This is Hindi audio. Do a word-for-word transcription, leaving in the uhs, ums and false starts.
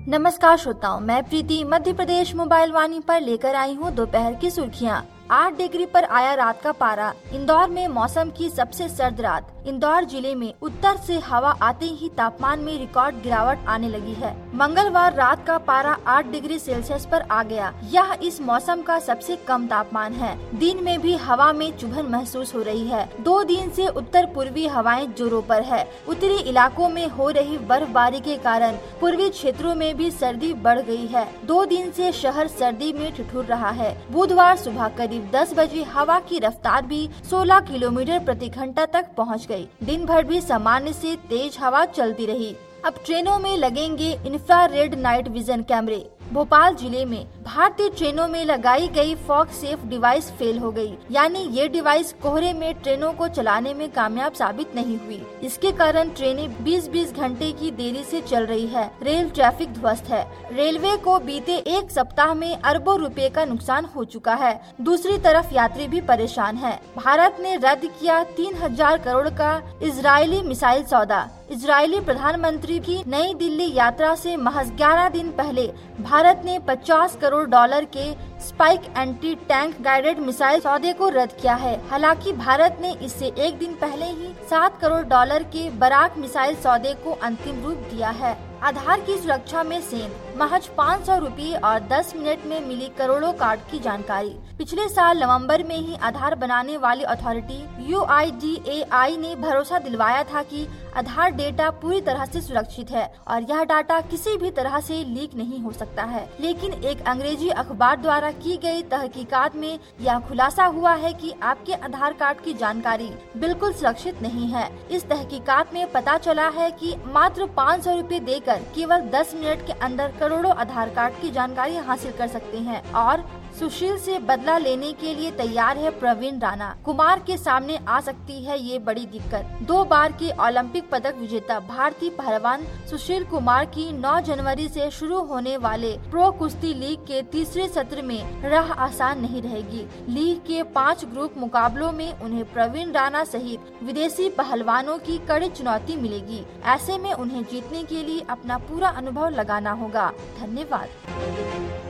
नमस्कार श्रोताओं, मैं प्रीति मध्य प्रदेश मोबाइल वाणी पर लेकर आई हूँ दोपहर की सुर्खियाँ। आठ डिग्री पर आया रात का पारा। इंदौर में मौसम की सबसे सर्द रात। इंदौर जिले में उत्तर से हवा आते ही तापमान में रिकॉर्ड गिरावट आने लगी है। मंगलवार रात का पारा आठ डिग्री सेल्सियस पर आ गया। यह इस मौसम का सबसे कम तापमान है। दिन में भी हवा में चुभन महसूस हो रही है। दो दिन से उत्तर पूर्वी हवाएं जोरों पर है। उत्तरी इलाकों में हो रही बर्फबारी के कारण पूर्वी क्षेत्रों में भी सर्दी बढ़ गई है। दो दिन से शहर सर्दी में ठिठुर रहा है। बुधवार सुबह करीब दस बजे हवा की रफ्तार भी सोलह किलोमीटर प्रति घंटा तक पहुंच गई। दिन भर भी सामान्य से तेज हवा चलती रही। अब ट्रेनों में लगेंगे इंफ्रारेड नाइट विजन कैमरे। भोपाल जिले में भारतीय ट्रेनों में लगाई गई फॉग सेफ डिवाइस फेल हो गई, यानी ये डिवाइस कोहरे में ट्रेनों को चलाने में कामयाब साबित नहीं हुई। इसके कारण ट्रेनें बीस बीस घंटे की देरी से चल रही है। रेल ट्रैफिक ध्वस्त है। रेलवे को बीते एक सप्ताह में अरबों रुपए का नुकसान हो चुका है। दूसरी तरफ यात्री भी परेशान है। भारत ने रद्द किया तीन हजार करोड़ का इजरायली मिसाइल सौदा। इजरायली प्रधानमंत्री की नई दिल्ली यात्रा से महज ग्यारह दिन पहले भारत ने पचास करोड़ डॉलर के Spike anti tank guided missile सौदे को रद्द किया है। हालांकि भारत ने इससे एक दिन पहले ही सात करोड़ डॉलर के बराक मिसाइल सौदे को अंतिम रूप दिया है। आधार की सुरक्षा में सेंध। महज पाँच सौ रूपये और दस मिनट में मिली करोड़ों कार्ड की जानकारी। पिछले साल नवंबर में ही आधार बनाने वाली authority U I D A I ने भरोसा दिलवाया था कि आधार डेटा पूरी तरह से सुरक्षित है और यह डाटा किसी भी तरह से लीक नहीं हो सकता है। लेकिन एक अंग्रेजी अखबार द्वारा की गई तहकीकात में यह खुलासा हुआ है कि आपके आधार कार्ड की जानकारी बिल्कुल सुरक्षित नहीं है। इस तहकीकात में पता चला है कि मात्र पाँच सौ रूपए देकर केवल दस मिनट के अंदर करोड़ों आधार कार्ड की जानकारी हासिल कर सकते हैं और सुशील से बदला लेने के लिए तैयार है प्रवीण राणा। कुमार के सामने आ सकती है ये बड़ी दिक्कत। दो बार के ओलंपिक पदक विजेता भारतीय पहलवान सुशील कुमार की नौ जनवरी से शुरू होने वाले प्रो कुश्ती लीग के तीसरे सत्र में राह आसान नहीं रहेगी। लीग के पाँच ग्रुप मुकाबलों में उन्हें प्रवीण राणा सहित विदेशी पहलवानों की कड़ी चुनौती मिलेगी। ऐसे में उन्हें जीतने के लिए अपना पूरा अनुभव लगाना होगा। धन्यवाद।